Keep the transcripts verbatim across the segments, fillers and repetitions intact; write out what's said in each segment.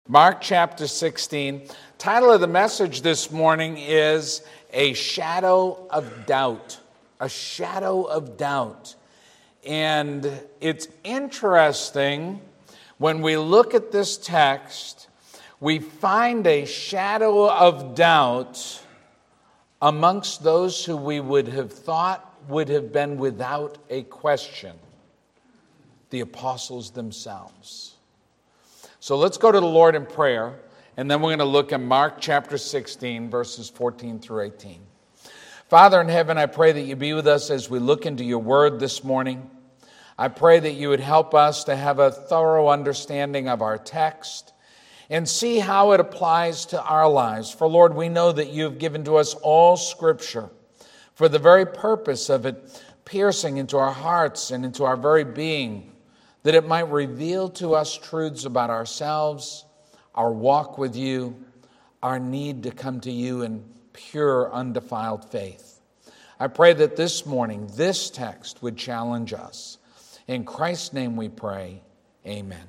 Mark chapter sixteen. Title of the message this morning is A Shadow of Doubt. A Shadow of Doubt. And it's interesting, when we look at this text, we find a shadow of doubt amongst those who we would have thought would have been without a question, the apostles themselves. So let's go to the Lord in prayer, and then we're going to look at Mark chapter sixteen, verses fourteen through eighteen. Father in heaven, I pray that you be with us as we look into your word this morning. I pray that you would help us to have a thorough understanding of our text and see how it applies to our lives. For Lord, we know that you have given to us all Scripture for the very purpose of it piercing into our hearts and into our very being, that it might reveal to us truths about ourselves, our walk with you, our need to come to you in pure, undefiled faith. I pray that this morning, this text would challenge us. In Christ's name we pray, amen.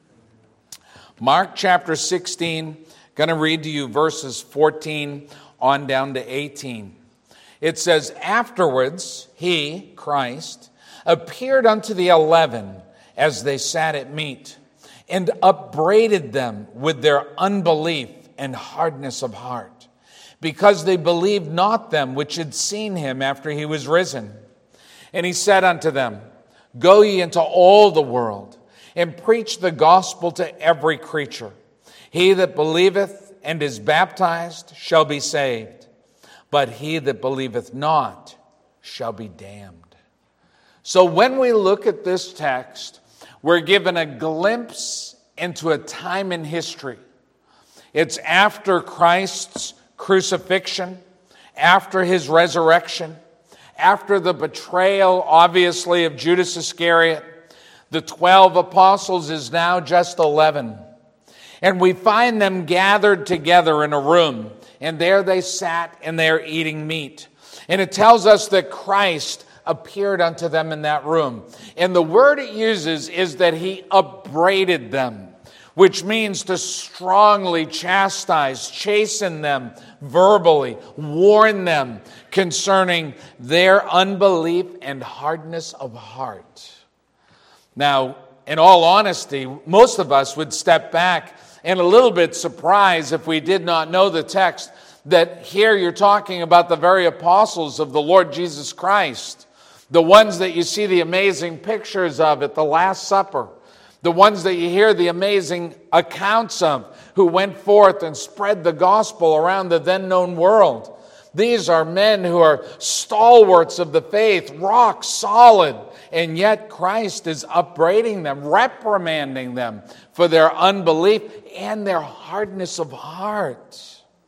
Mark chapter sixteen, going to read to you verses fourteen on down to eighteen. It says, "Afterwards, he, Christ, appeared unto the eleven as they sat at meat, and upbraided them with their unbelief and hardness of heart, because they believed not them which had seen him after he was risen. And he said unto them, Go ye into all the world, and preach the gospel to every creature. He that believeth and is baptized shall be saved, but he that believeth not shall be damned." So when we look at this text, we're given a glimpse into a time in history. It's after Christ's crucifixion, after his resurrection, after the betrayal, obviously, of Judas Iscariot. The twelve apostles is now just eleven. And we find them gathered together in a room, and there they sat and they're eating meat. And it tells us that Christ appeared unto them in that room. And the word it uses is that he upbraided them, which means to strongly chastise, chasten them verbally, warn them concerning their unbelief and hardness of heart. Now, in all honesty, most of us would step back and a little bit surprised if we did not know the text that here you're talking about the very apostles of the Lord Jesus Christ, the ones that you see the amazing pictures of at the Last Supper, the ones that you hear the amazing accounts of, who went forth and spread the gospel around the then known world. These are men who are stalwarts of the faith, rock solid, and yet Christ is upbraiding them, reprimanding them for their unbelief and their hardness of heart.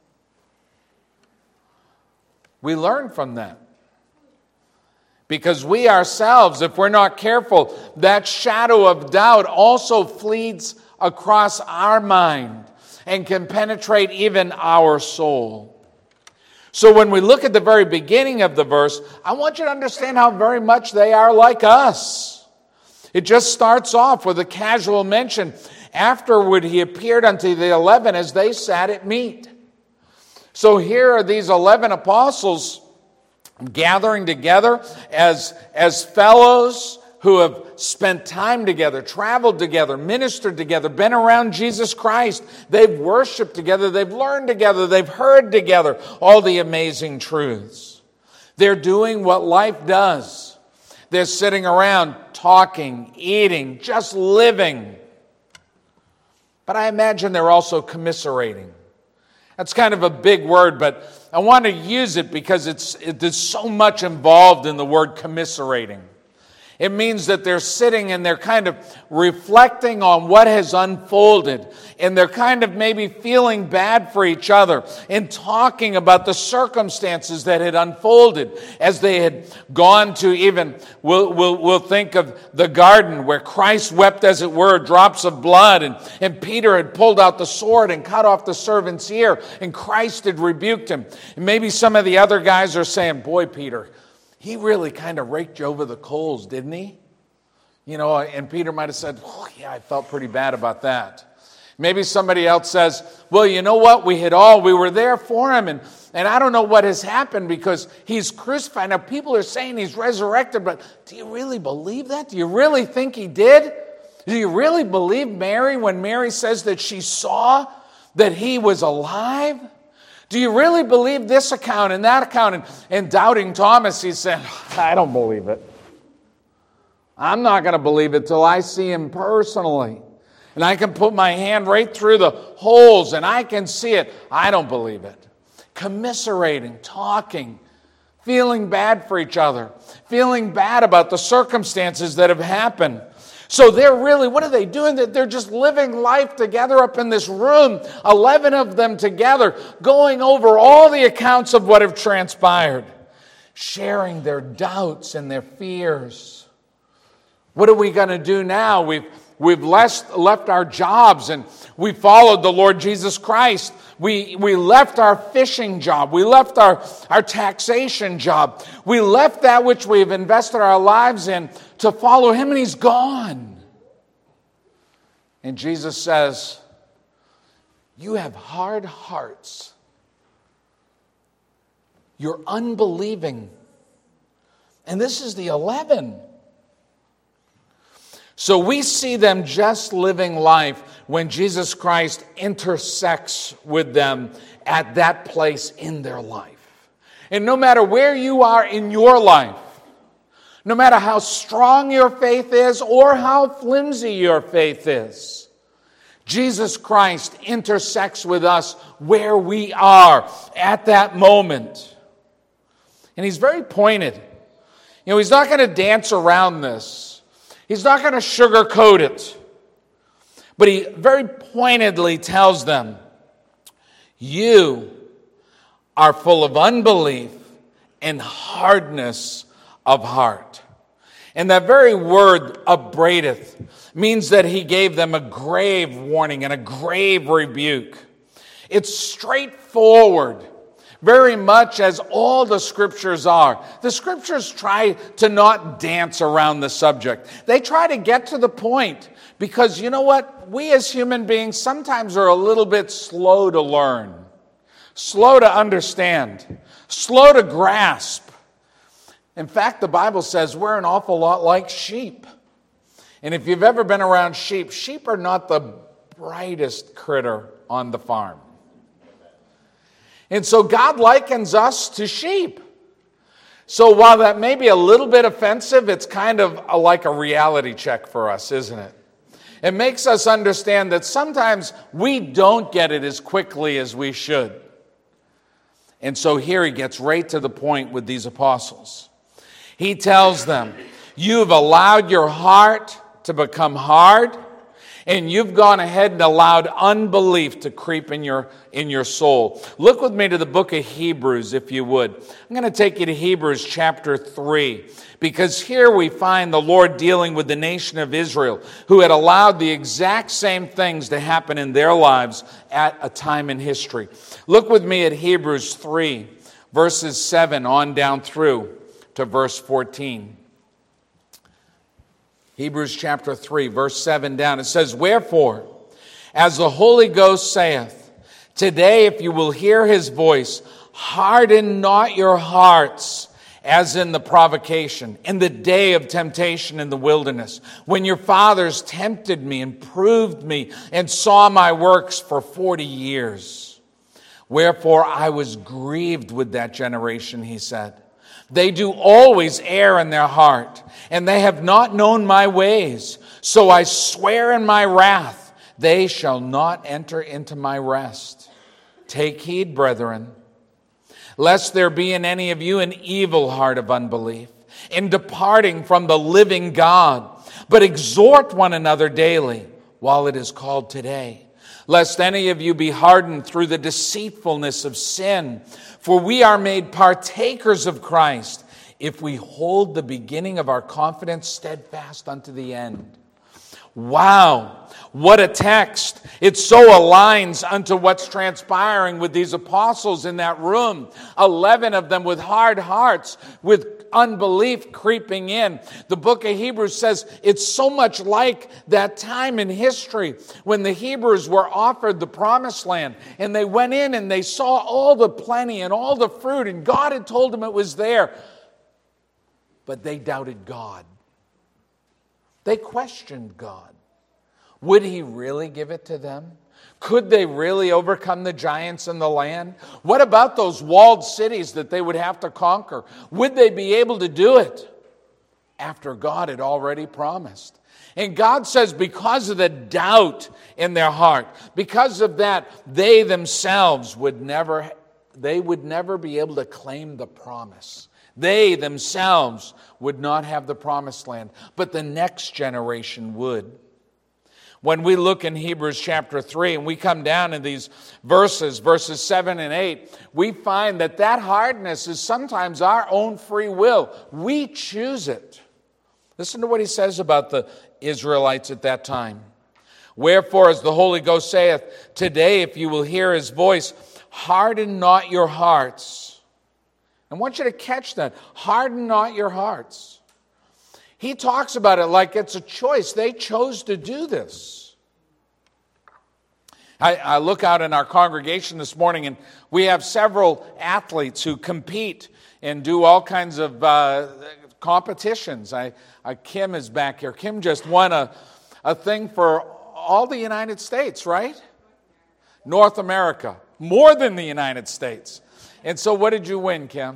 We learn from that. Because we ourselves, if we're not careful, that shadow of doubt also fleets across our mind and can penetrate even our soul. So when we look at the very beginning of the verse, I want you to understand how very much they are like us. It just starts off with a casual mention. Afterward he appeared unto the eleven as they sat at meat. So here are these eleven apostles gathering together as, as fellows who have spent time together, traveled together, ministered together, been around Jesus Christ. They've worshiped together, they've learned together, they've heard together all the amazing truths. They're doing what life does. They're sitting around talking, eating, just living. But I imagine they're also commiserating. That's kind of a big word, but I want to use it because it's it, there's so much involved in the word commiserating. It means that they're sitting and they're kind of reflecting on what has unfolded. And they're kind of maybe feeling bad for each other and talking about the circumstances that had unfolded as they had gone to even, we'll, we'll, we'll think of the garden where Christ wept, as it were, drops of blood. And, and Peter had pulled out the sword and cut off the servant's ear. And Christ had rebuked him. And maybe some of the other guys are saying, boy, Peter, he really kind of raked you over the coals, didn't he? You know, and Peter might have said, oh, yeah, I felt pretty bad about that. Maybe somebody else says, well, you know what? We had all, we were there for him, and, and I don't know what has happened because he's crucified. Now, people are saying he's resurrected, but do you really believe that? Do you really think he did? Do you really believe Mary when Mary says that she saw that he was alive? Do you really believe this account and that account? And, and doubting Thomas, he said, I don't believe it. I'm not going to believe it till I see him personally. And I can put my hand right through the holes and I can see it. I don't believe it. Commiserating, talking, feeling bad for each other, feeling bad about the circumstances that have happened. So they're really, what are they doing? They're just living life together up in this room, eleven of them together, going over all the accounts of what have transpired, sharing their doubts and their fears. What are we going to do now? We've We've left, left our jobs and we followed the Lord Jesus Christ. We, we left our fishing job. We left our, our taxation job. We left that which we've invested our lives in to follow him, and he's gone. And Jesus says, you have hard hearts. You're unbelieving. And this is the eleven. So we see them just living life when Jesus Christ intersects with them at that place in their life. And no matter where you are in your life, no matter how strong your faith is or how flimsy your faith is, Jesus Christ intersects with us where we are at that moment. And he's very pointed. You know, he's not going to dance around this. He's not going to sugarcoat it. But he very pointedly tells them, you are full of unbelief and hardness of heart. And that very word, upbraideth, means that he gave them a grave warning and a grave rebuke. It's straightforward, very much as all the scriptures are. The scriptures try to not dance around the subject. They try to get to the point because, you know what? We as human beings sometimes are a little bit slow to learn, slow to understand, slow to grasp. In fact, the Bible says we're an awful lot like sheep. And if you've ever been around sheep, sheep are not the brightest critter on the farm. And so God likens us to sheep. So while that may be a little bit offensive, it's kind of a, like a reality check for us, isn't it? It makes us understand that sometimes we don't get it as quickly as we should. And so here he gets right to the point with these apostles. He tells them, you've allowed your heart to become hard, and you've gone ahead and allowed unbelief to creep in your, in your soul. Look with me to the book of Hebrews, if you would. I'm going to take you to Hebrews chapter three, because here we find the Lord dealing with the nation of Israel, who had allowed the exact same things to happen in their lives at a time in history. Look with me at Hebrews three, verses seven on down through to verse fourteen. Hebrews chapter three, verse seven down. It says, wherefore, as the Holy Ghost saith, today if you will hear his voice, harden not your hearts, as in the provocation, in the day of temptation in the wilderness, when your fathers tempted me and proved me and saw my works for forty years. Wherefore I was grieved with that generation, he said. They do always err in their heart, and they have not known my ways. So I swear in my wrath, they shall not enter into my rest. Take heed, brethren, lest there be in any of you an evil heart of unbelief, in departing from the living God. But exhort one another daily, while it is called today, lest any of you be hardened through the deceitfulness of sin. For we are made partakers of Christ, if we hold the beginning of our confidence steadfast unto the end. Wow, what a text. It so aligns unto what's transpiring with these apostles in that room. Eleven of them with hard hearts, with unbelief creeping in. The book of Hebrews says it's so much like that time in history when the Hebrews were offered the promised land, and they went in and they saw all the plenty and all the fruit, and God had told them it was there. But they doubted God. They questioned God. Would he really give it to them? Could they really overcome the giants in the land? What about those walled cities that they would have to conquer? Would they be able to do it after God had already promised? And God says because of the doubt in their heart, because of that, they themselves would never, they would never be able to claim the promise. They themselves would not have the promised land, but the next generation would. When we look in Hebrews chapter three and we come down in these verses, verses seven and eight, we find that that hardness is sometimes our own free will. We choose it. Listen to what he says about the Israelites at that time. Wherefore, as the Holy Ghost saith, today if you will hear his voice, harden not your hearts. I want you to catch that. Harden not your hearts. He talks about it like it's a choice. They chose to do this. I, I look out in our congregation this morning, and we have several athletes who compete and do all kinds of uh, competitions. I, I, Kim is back here. Kim just won a, a thing for all the United States, right? North America. More than the United States. And so what did you win, Kim?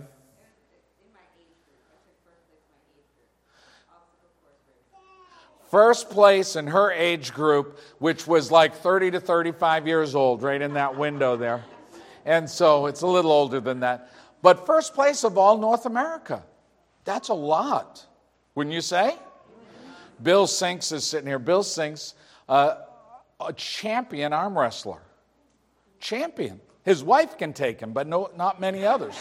First place in her age group, which was like thirty to thirty-five years old, right in that window there. And so it's a little older than that. But first place of all North America. That's a lot, wouldn't you say? Bill Sinks is sitting here. Bill Sinks, uh, a champion arm wrestler. Champion. His wife can take him, but no, not many others.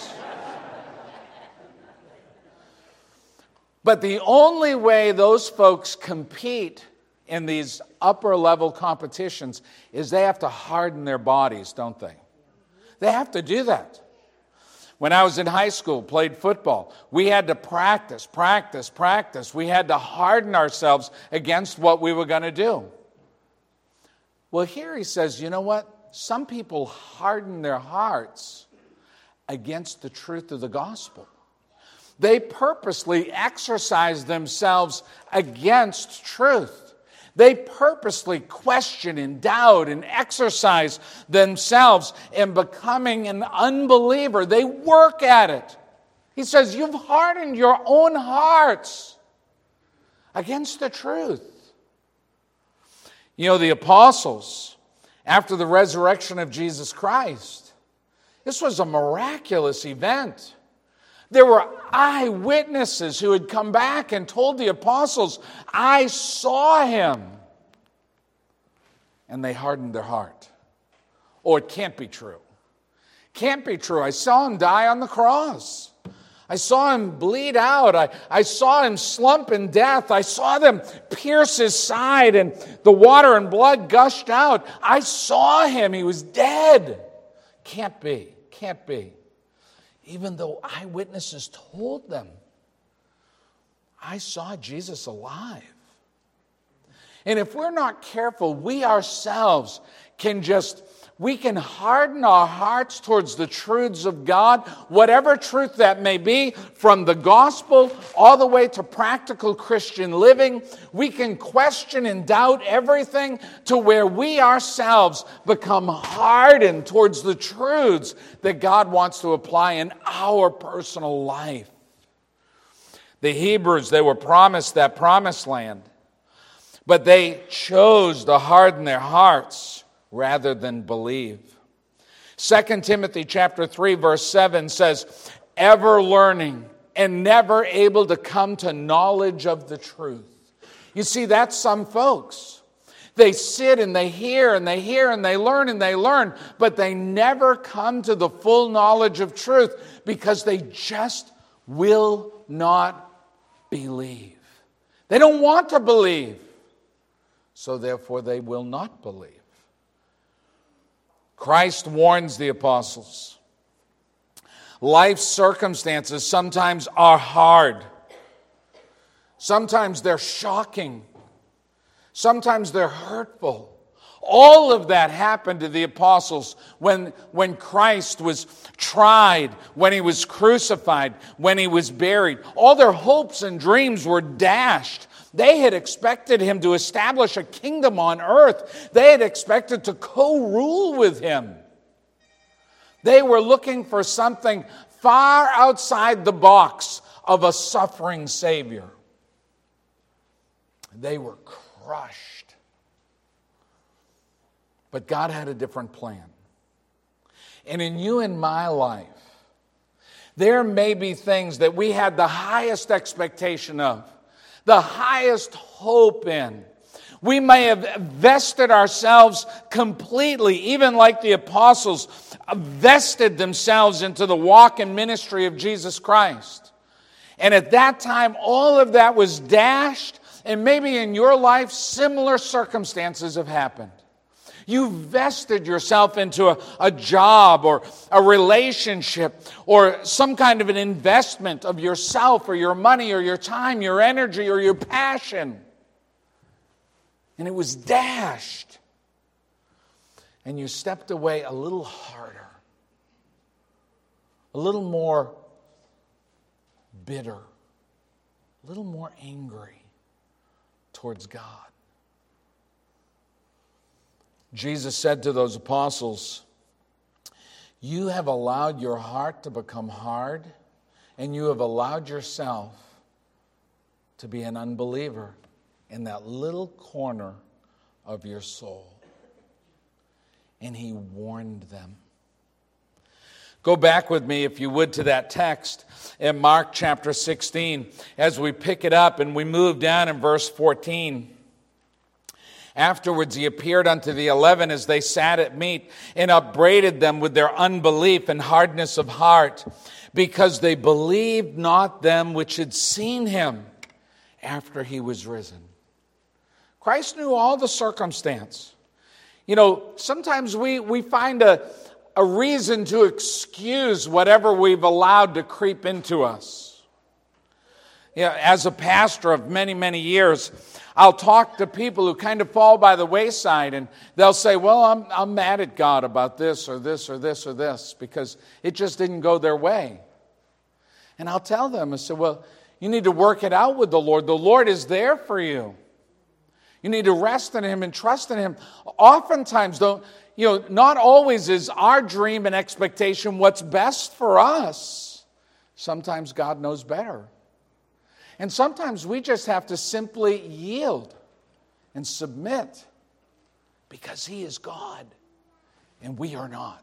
But the only way those folks compete in these upper level competitions is they have to harden their bodies, don't they? They have to do that. When I was in high school, played football, we had to practice, practice, practice. We had to harden ourselves against what we were going to do. Well, here he says, you know what? Some people harden their hearts against the truth of the gospel. They purposely exercise themselves against truth. They purposely question and doubt and exercise themselves in becoming an unbeliever. They work at it. He says, you've hardened your own hearts against the truth. You know, the apostles, after the resurrection of Jesus Christ, this was a miraculous event. There were eyewitnesses who had come back and told the apostles, I saw him. And they hardened their heart. Oh, it can't be true. Can't be true. I saw him die on the cross. I saw him bleed out. I, I saw him slump in death. I saw them pierce his side and the water and blood gushed out. I saw him. He was dead. Can't be. Can't be. Even though eyewitnesses told them, I saw Jesus alive. And if we're not careful, we ourselves can just, we can harden our hearts towards the truths of God, whatever truth that may be, from the gospel all the way to practical Christian living. We can question and doubt everything to where we ourselves become hardened towards the truths that God wants to apply in our personal life. The Hebrews, they were promised that promised land, but they chose to harden their hearts rather than believe. Second Timothy chapter three verse seven says, ever learning and never able to come to knowledge of the truth. You see, that's some folks. They sit and they hear and they hear and they learn and they learn, but they never come to the full knowledge of truth because they just will not believe. They don't want to believe, so therefore they will not believe. Christ warns the apostles, Life circumstances sometimes are hard. Sometimes they're shocking. Sometimes they're hurtful. All of that happened to the apostles when, when Christ was tried, when he was crucified, when he was buried. All their hopes and dreams were dashed. They had expected him to establish a kingdom on earth. They had expected to co-rule with him. They were looking for something far outside the box of a suffering Savior. They were crushed. But God had a different plan. And in you and my life, there may be things that we had the highest expectation of, the highest hope in. We may have vested ourselves completely, even like the apostles vested themselves into the walk and ministry of Jesus Christ. And at that time, all of that was dashed, and maybe in your life, similar circumstances have happened. You vested yourself into a, a job or a relationship or some kind of an investment of yourself or your money or your time, your energy or your passion. And it was dashed. And you stepped away a little harder, a little more bitter, a little more angry towards God. Jesus said to those apostles, "You have allowed your heart to become hard, and you have allowed yourself to be an unbeliever in that little corner of your soul." And he warned them. Go back with me, if you would, to that text in Mark chapter sixteen as we pick it up and we move down in verse fourteen. Afterwards he appeared unto the eleven as they sat at meat, and upbraided them with their unbelief and hardness of heart, because they believed not them which had seen him after he was risen. Christ knew all the circumstance. You know, sometimes we, we find a, a reason to excuse whatever we've allowed to creep into us. You know, as a pastor of many, many years, I'll talk to people who kind of fall by the wayside, and they'll say, well, I'm, I'm mad at God about this or this or this or this because it just didn't go their way. And I'll tell them, I say, well, you need to work it out with the Lord. The Lord is there for you. You need to rest in him and trust in him. Oftentimes, though, you know, not always is our dream and expectation what's best for us. Sometimes God knows better. And sometimes we just have to simply yield and submit because he is God and we are not.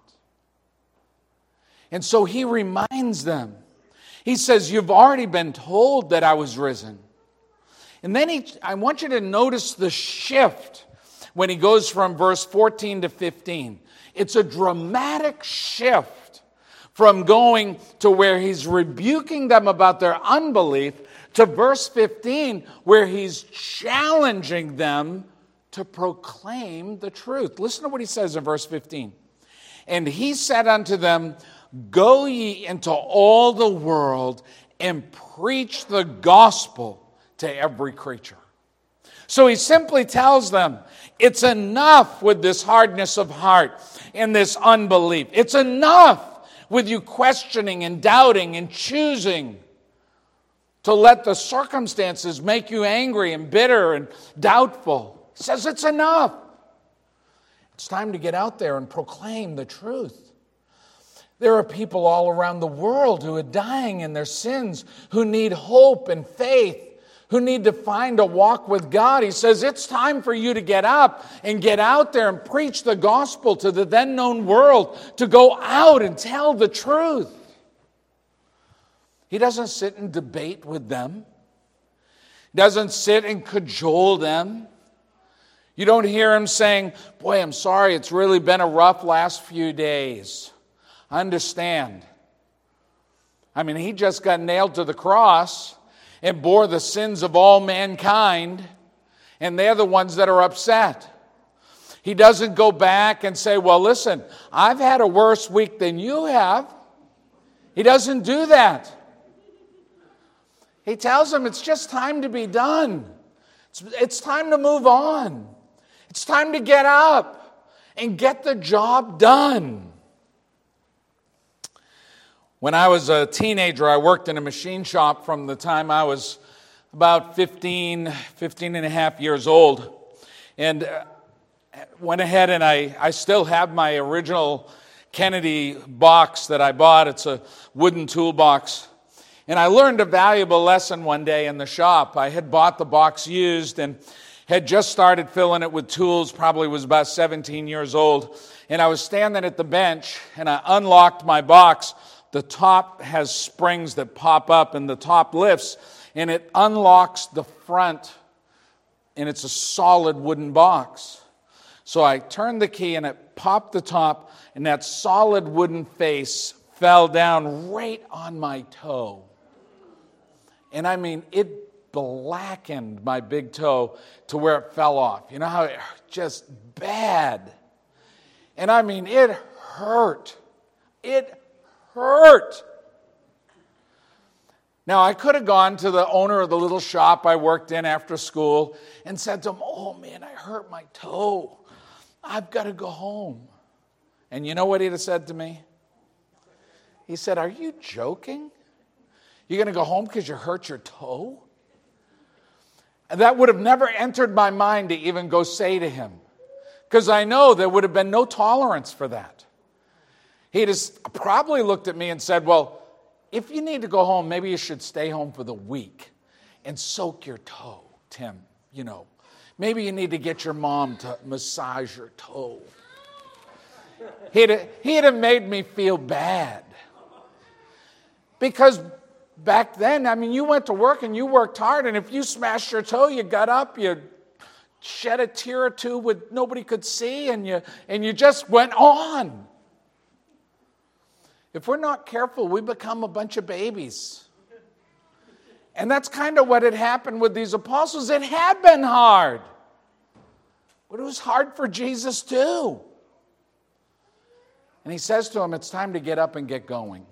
And so he reminds them. He says, you've already been told that I was risen. And then he, I want you to notice the shift when he goes from verse fourteen to fifteen. It's a dramatic shift from going to where he's rebuking them about their unbelief to verse fifteen, where he's challenging them to proclaim the truth. Listen to what he says in verse fifteen. And he said unto them, go ye into all the world and preach the gospel to every creature. So he simply tells them, it's enough with this hardness of heart and this unbelief. It's enough with you questioning and doubting and choosing to let the circumstances make you angry and bitter and doubtful. He says it's enough. It's time to get out there and proclaim the truth. There are people all around the world who are dying in their sins, who need hope and faith, who need to find a walk with God. He says it's time for you to get up and get out there and preach the gospel to the then known world, to go out and tell the truth. He doesn't sit and debate with them. He doesn't sit and cajole them. You don't hear him saying, boy, I'm sorry, it's really been a rough last few days. I understand. I mean, he just got nailed to the cross and bore the sins of all mankind, and they're the ones that are upset. He doesn't go back and say, well, listen, I've had a worse week than you have. He doesn't do that. He tells them it's just time to be done. It's, it's time to move on. It's time to get up and get the job done. When I was a teenager, I worked in a machine shop from the time I was about fifteen, fifteen and a half years old. And went ahead and I, I still have my original Kennedy box that I bought. It's a wooden toolbox. And I learned a valuable lesson one day in the shop. I had bought the box used and had just started filling it with tools, probably was about seventeen years old. And I was standing at the bench and I unlocked my box. The top has springs that pop up and the top lifts and it unlocks the front, and it's a solid wooden box. So I turned the key and it popped the top, and that solid wooden face fell down right on my toe. And I mean, it blackened my big toe to where it fell off. You know how it just bad. And I mean, it hurt. It hurt. Now, I could have gone to the owner of the little shop I worked in after school and said to him, "Oh man, I hurt my toe. I've got to go home." And you know what he'd have said to me? He said, "Are you joking? You're going to go home because you hurt your toe?" And that would have never entered my mind to even go say to him, because I know there would have been no tolerance for that. He'd have probably looked at me and said, "Well, if you need to go home, maybe you should stay home for the week and soak your toe, Tim. You know, maybe you need to get your mom to massage your toe." He'd have, he'd have made me feel bad. Because back then, I mean, you went to work and you worked hard, and if you smashed your toe, you got up, you shed a tear or two with nobody could see, and you and you just went on. If we're not careful, we become a bunch of babies. And that's kind of what had happened with these apostles. It had been hard. But it was hard for Jesus too. And he says to them, it's time to get up and get going.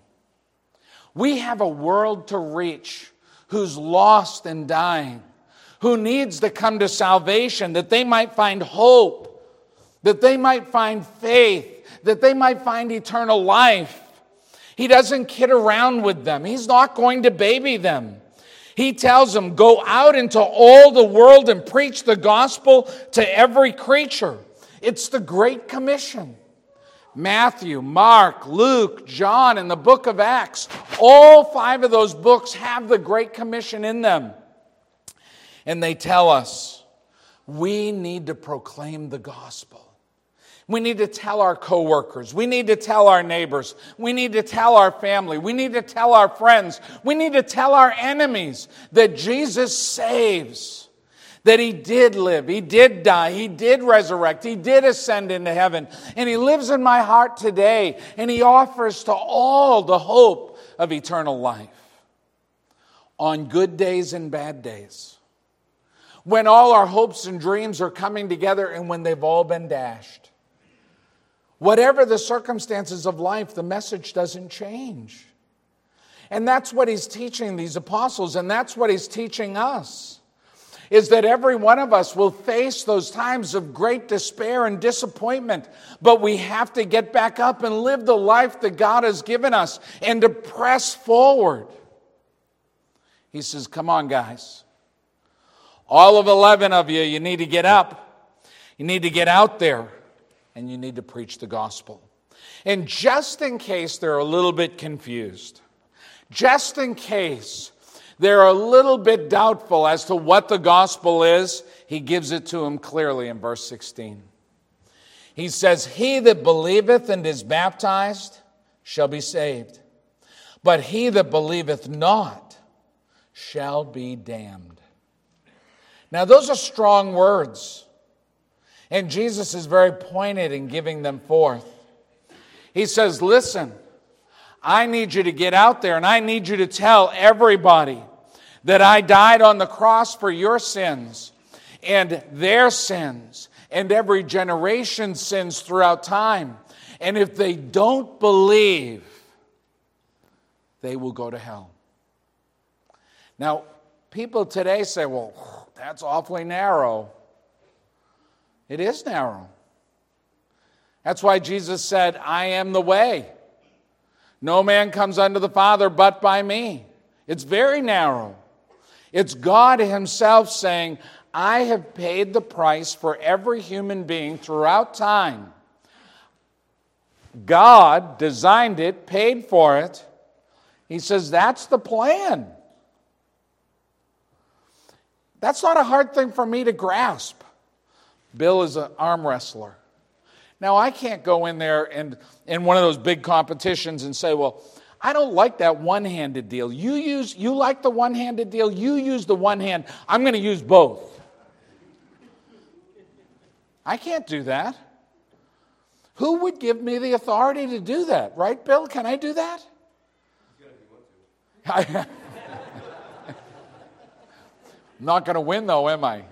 We have a world to reach who's lost and dying, who needs to come to salvation, that they might find hope, that they might find faith, that they might find eternal life. He doesn't kid around with them. He's not going to baby them. He tells them, go out into all the world and preach the gospel to every creature. It's the Great Commission. Matthew, Mark, Luke, John, and the book of Acts, all five of those books have the Great Commission in them. And they tell us we need to proclaim the gospel. We need to tell our coworkers. We need to tell our neighbors. We need to tell our family. We need to tell our friends. We need to tell our enemies that Jesus saves, that he did live, he did die, he did resurrect, he did ascend into heaven, and he lives in my heart today, and he offers to all the hope of eternal life on good days and bad days, when all our hopes and dreams are coming together and when they've all been dashed. Whatever the circumstances of life, the message doesn't change. And that's what he's teaching these apostles, and that's what he's teaching us, is that every one of us will face those times of great despair and disappointment, but we have to get back up and live the life that God has given us and to press forward. He says, come on, guys. All of eleven of you, you need to get up. You need to get out there. And you need to preach the gospel. And just in case they're a little bit confused, just in case they're a little bit doubtful as to what the gospel is, he gives it to them clearly in verse sixteen. He says, he that believeth and is baptized shall be saved, but he that believeth not shall be damned. Now those are strong words. And Jesus is very pointed in giving them forth. He says, listen, I need you to get out there and I need you to tell everybody that I died on the cross for your sins and their sins and every generation's sins throughout time. And if they don't believe, they will go to hell. Now, people today say, well, that's awfully narrow. It is narrow. That's why Jesus said, I am the way. No man comes unto the Father but by me. It's very narrow. It's God himself saying, I have paid the price for every human being throughout time. God designed it, paid for it. He says, that's the plan. That's not a hard thing for me to grasp. Bill is an arm wrestler. Now, I can't go in there and in one of those big competitions and say, well, I don't like that one-handed deal. You use, you like the one-handed deal, you use the one hand. I'm going to use both. I can't do that. Who would give me the authority to do that? Right, Bill? Can I do that? I'm not going to win, though, am I?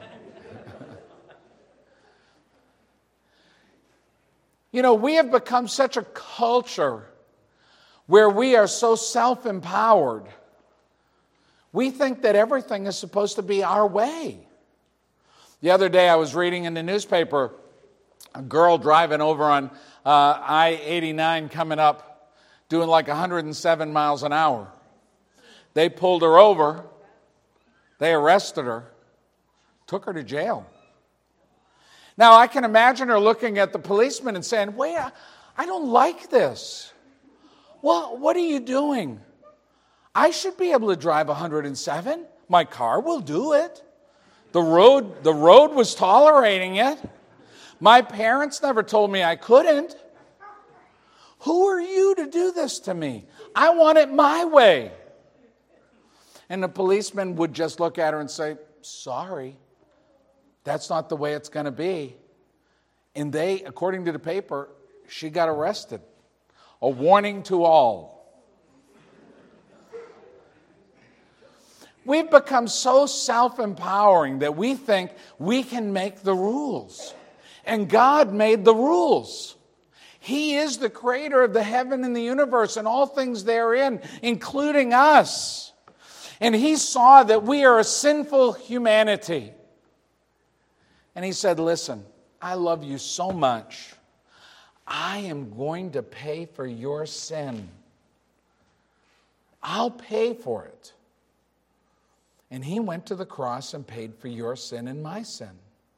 You know, we have become such a culture where we are so self-empowered. We think that everything is supposed to be our way. The other day I was reading in the newspaper a girl driving over on uh, I eighty-nine coming up, doing like one hundred seven miles an hour. They pulled her over. They arrested her, took her to jail. Now, I can imagine her looking at the policeman and saying, wait, I don't like this. Well, what are you doing? I should be able to drive one hundred seven. My car will do it. The road, the road was tolerating it. My parents never told me I couldn't. Who are you to do this to me? I want it my way. And the policeman would just look at her and say, sorry, that's not the way it's going to be. And they, according to the paper, she got arrested. A warning to all. We've become so self-empowering that we think we can make the rules. And God made the rules. He is the creator of the heaven and the universe and all things therein, including us. And He saw that we are a sinful humanity. And He said, listen, I love you so much. I am going to pay for your sin. I'll pay for it. And He went to the cross and paid for your sin and my sin.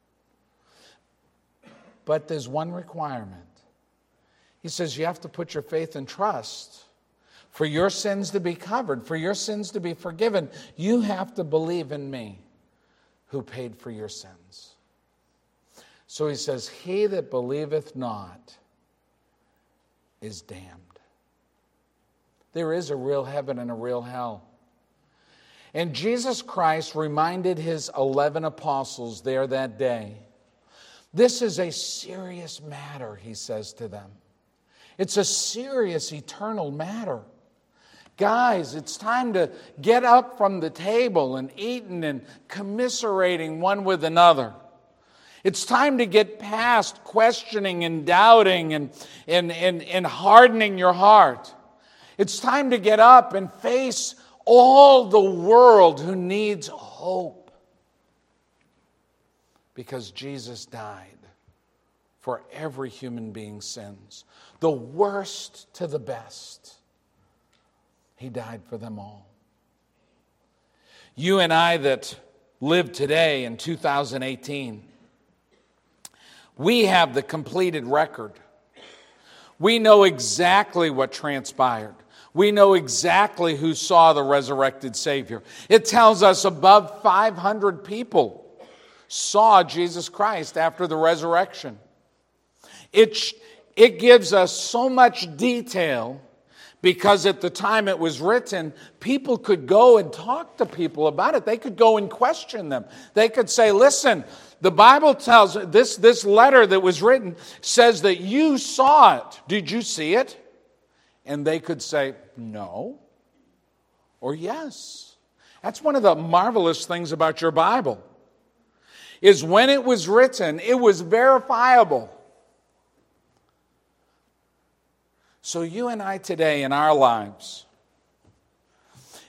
But there's one requirement. He says you have to put your faith and trust. For your sins to be covered, for your sins to be forgiven, you have to believe in me who paid for your sins. So He says, he that believeth not is damned. There is a real heaven and a real hell. And Jesus Christ reminded His eleven apostles there that day, this is a serious matter, He says to them. It's a serious, eternal matter. Guys, it's time to get up from the table and eating and commiserating one with another. It's time to get past questioning and doubting and, and, and, and hardening your heart. It's time to get up and face all the world who needs hope. Because Jesus died for every human being's sins. The worst to the best. He died for them all. You and I that live today in two thousand eighteen, we have the completed record. We know exactly what transpired. We know exactly who saw the resurrected Savior. It tells us above five hundred people saw Jesus Christ after the resurrection. It, it gives us so much detail because at the time it was written, people could go and talk to people about it. They could go and question them. They could say, listen, the Bible tells, this, this letter that was written says that you saw it. Did you see it? And they could say, no, or yes. That's one of the marvelous things about your Bible, is when it was written, it was verifiable. So you and I today in our lives,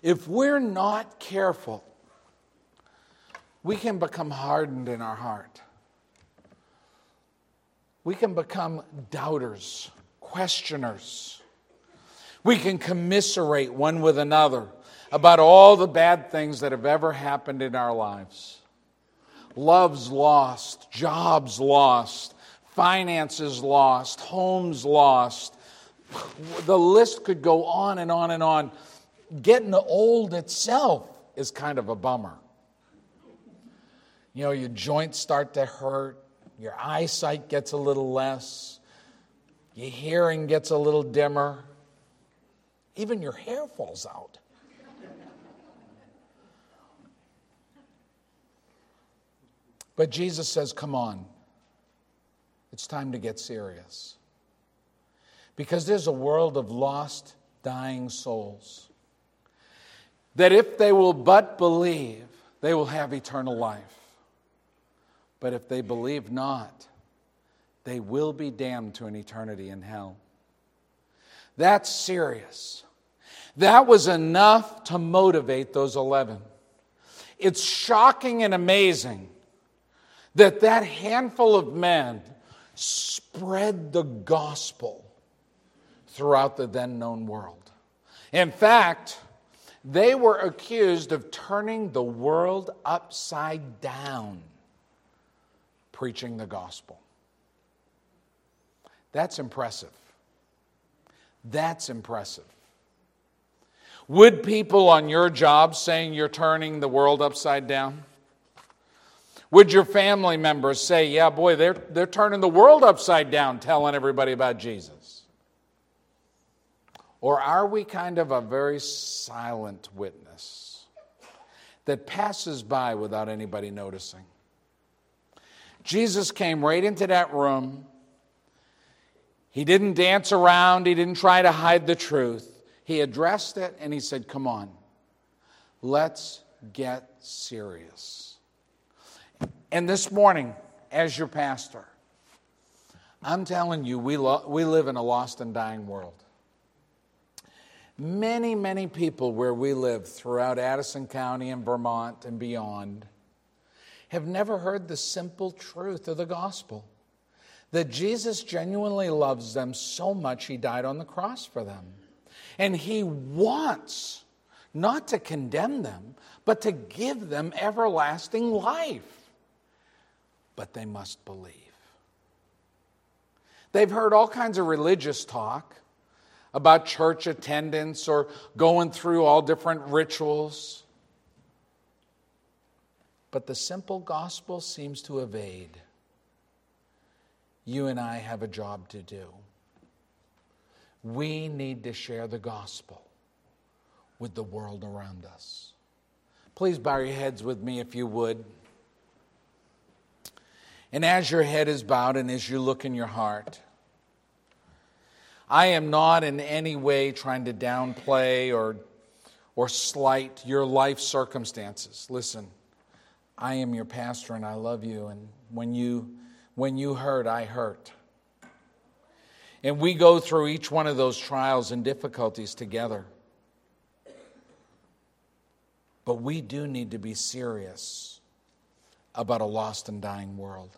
If we're not careful, we can become hardened in our heart. We can become doubters, questioners. We can commiserate one with another about all the bad things that have ever happened in our lives. Love's lost, jobs lost, finances lost, homes lost. The list could go on and on and on. Getting old itself is kind of a bummer. You know, your joints start to hurt, your eyesight gets a little less, your hearing gets a little dimmer, even your hair falls out. But Jesus says, come on, it's time to get serious. Because there's a world of lost, dying souls that if they will but believe, they will have eternal life. But if they believe not, they will be damned to an eternity in hell. That's serious. That was enough to motivate those eleven. It's shocking and amazing that that handful of men spread the gospel throughout the then known world. In fact, they were accused of turning the world upside down, preaching the gospel. That's impressive. That's impressive. Would people on your job saying you're turning the world upside down? Would your family members say, yeah, boy, they're, they're turning the world upside down, telling everybody about Jesus? Or are we kind of a very silent witness that passes by without anybody noticing? Jesus came right into that room. He didn't dance around. He didn't try to hide the truth. He addressed it and he said, come on, let's get serious. And this morning, as your pastor, I'm telling you, we, lo- we live in a lost and dying world. Many, many people where we live throughout Addison County and Vermont and beyond have never heard the simple truth of the gospel. That Jesus genuinely loves them so much he died on the cross for them. And he wants not to condemn them, but to give them everlasting life. But they must believe. They've heard all kinds of religious talk about church attendance or going through all different rituals. But the simple gospel seems to evade. You and I have a job to do. We need to share the gospel with the world around us. Please bow your heads with me if you would. And as your head is bowed and as you look in your heart, I am not in any way trying to downplay or, or slight your life circumstances. Listen, I am your pastor and I love you. And when you, when you hurt, I hurt. And we go through each one of those trials and difficulties together. But we do need to be serious about a lost and dying world.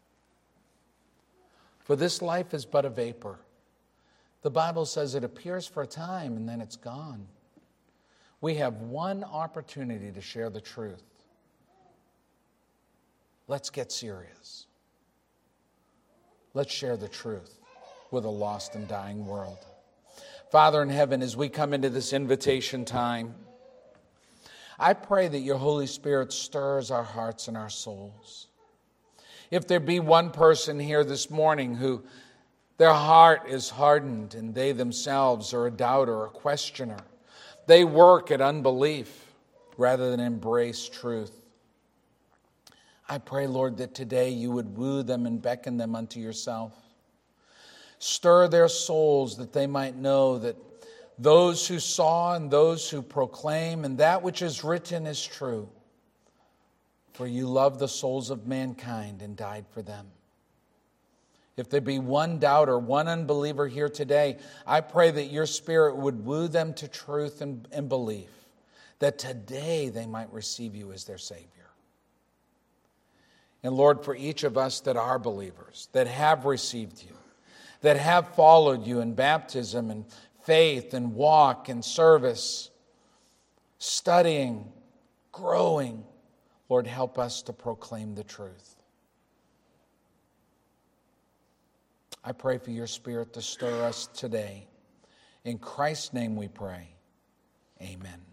For this life is but a vapor. The Bible says it appears for a time and then it's gone. We have one opportunity to share the truth. Let's get serious. Let's share the truth with a lost and dying world. Father in heaven, as we come into this invitation time, I pray that your Holy Spirit stirs our hearts and our souls. If there be one person here this morning who their heart is hardened and they themselves are a doubter, a questioner, they work at unbelief rather than embrace truth, I pray, Lord, that today you would woo them and beckon them unto yourself. Stir their souls that they might know that those who saw and those who proclaim and that which is written is true. For you love the souls of mankind and died for them. If there be one doubter, one unbeliever here today, I pray that your Spirit would woo them to truth and, and belief. that today they might receive you as their Savior. And Lord, for each of us that are believers, that have received you, that have followed you in baptism and faith and walk and service, studying, growing, Lord, help us to proclaim the truth. I pray for your Spirit to stir us today. In Christ's name we pray. Amen.